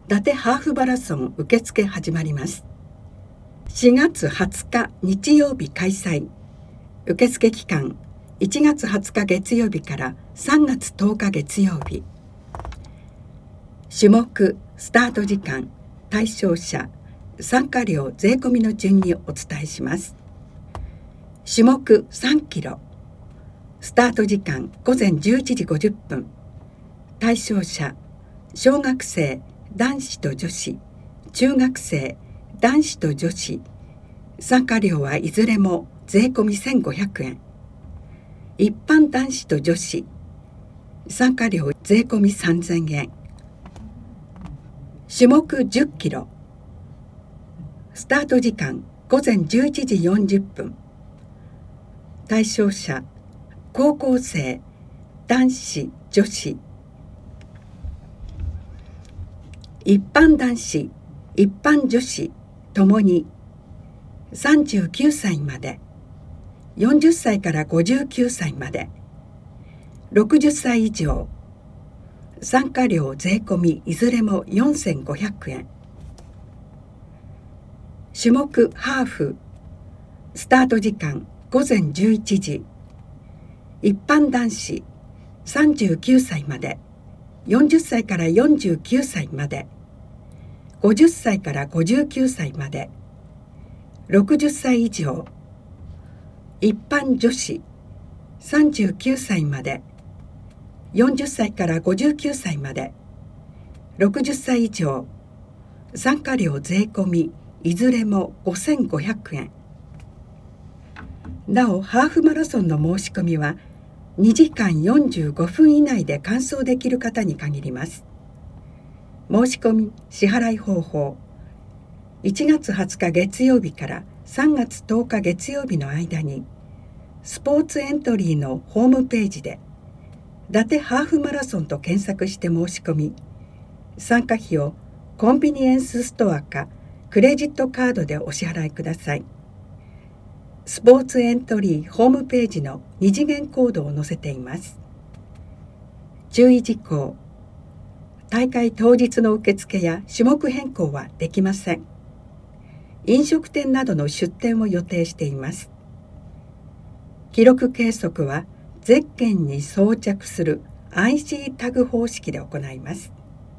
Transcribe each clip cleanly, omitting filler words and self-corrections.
伊達ハーフマラソン受付始まります。4月20日日曜日開催。受付期間1月20日月曜日から3月10日月曜日。種目、スタート時間、対象者、参加料税込みの順にお伝えします。種目3キロ。スタート時間午前11時50分。対象者、小学生男子と女子、中学生男子と女子。参加料はいずれも税込み1500円。一般男子と女子。参加料税込み3000円。種目10キロ。スタート時間午前11時40分。対象者、高校生男子女子。一般男子、一般女子ともに39歳まで、40歳から59歳まで、60歳以上。参加料税込みいずれも4500円。種目ハーフ。スタート時間午前11時。一般男子39歳まで、40歳から49歳まで、50歳から59歳まで、60歳以上。一般女子39歳まで、40歳から59歳まで、60歳以上。参加料税込みいずれも5500円。なお、ハーフマラソンの申し込みは2時間45分以内で完走できる方に限ります。申し込み支払い方法。1月20日月曜日から3月10日月曜日の間にスポーツエントリーのホームページで伊達ハーフマラソンと検索して申し込み、参加費をコンビニエンスストアかクレジットカードでお支払いください。スポーツエントリーホームページの二次元コードを載せています。注意事項。大会当日の受付や種目変更はできません。飲食店などの出店を予定しています。記録計測はゼッケンに装着する IC タグ方式で行います。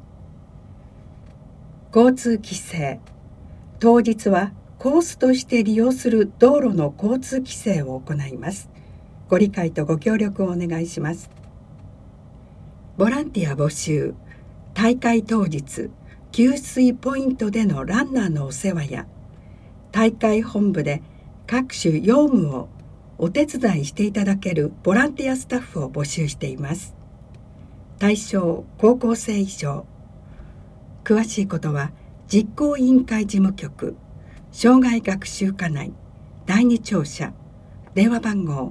交通規制。当日はコースとして利用する道路の交通規制を行います。ご理解とご協力をお願いします。ボランティア募集。大会当日、給水ポイントでのランナーのお世話や、大会本部で各種用務をお手伝いしていただけるボランティアスタッフを募集しています。対象、高校生以上。詳しいことは、実行委員会事務局、障害学習課内、第2庁舎、電話番号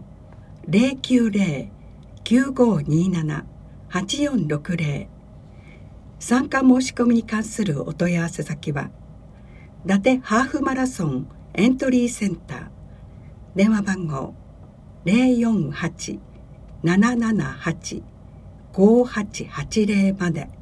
090-9527-8460。参加申し込みに関するお問い合わせ先は、伊達ハーフマラソンエントリーセンター、電話番号 048-778-5880 まで。